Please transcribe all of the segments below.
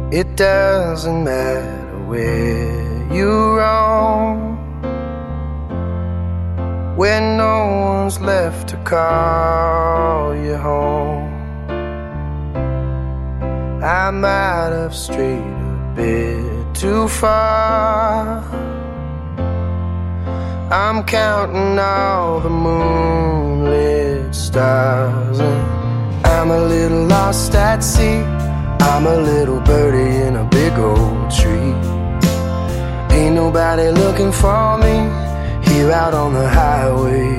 It doesn't matter where you roam, when no one's left to call you home. I might have strayed a bit too far. I'm counting all the moonlit stars, and I'm a little lost at sea. I'm a little birdie in a big old tree. Ain't nobody looking for me here out on the highway,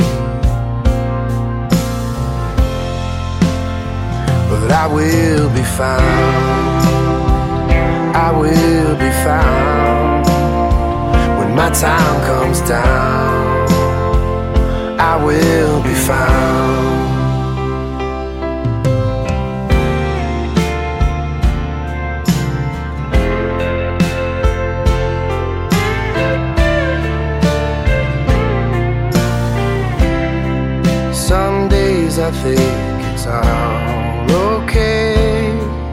but I will be found. I will be found when my time comes down. I will be found. Some days I think it's all okay,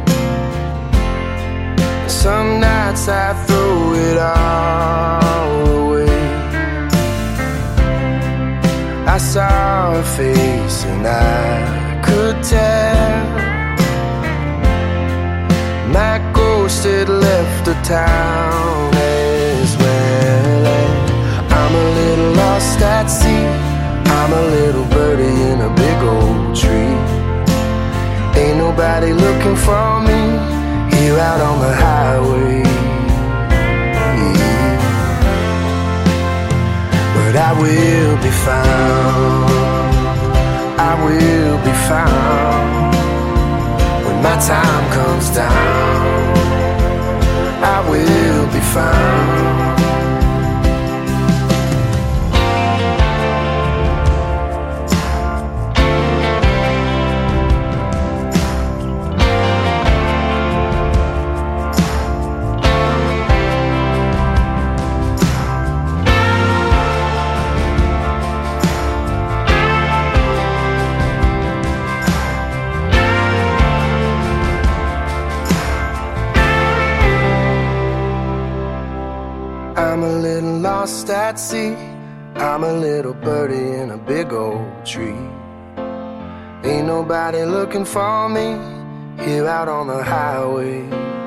some nights I throw it all away. I saw her face and I could tell my ghost had left the town as well. And I'm a little lost at sea. I'm a little birdie in a big old tree. Ain't nobody looking for me here out on the highway, yeah. But I will be found. I will be found when my time comes down. I will be found. I'm a little lost at sea. I'm a little birdie in a big old tree. Ain't nobody looking for me here out on the highway.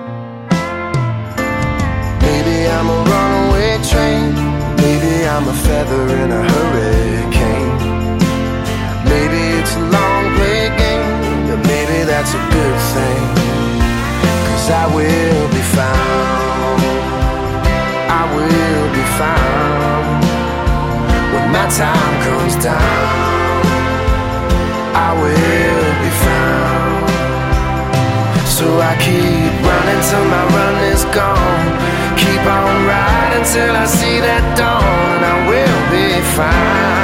Maybe I'm a runaway train. Maybe I'm a feather in a hurricane. Maybe it's a long play game, but maybe that's a good thing, 'cause I will be found. I will be found when my time comes down. I will be found. So I keep running till my run is gone. Keep on riding till I see that dawn, and I will be found.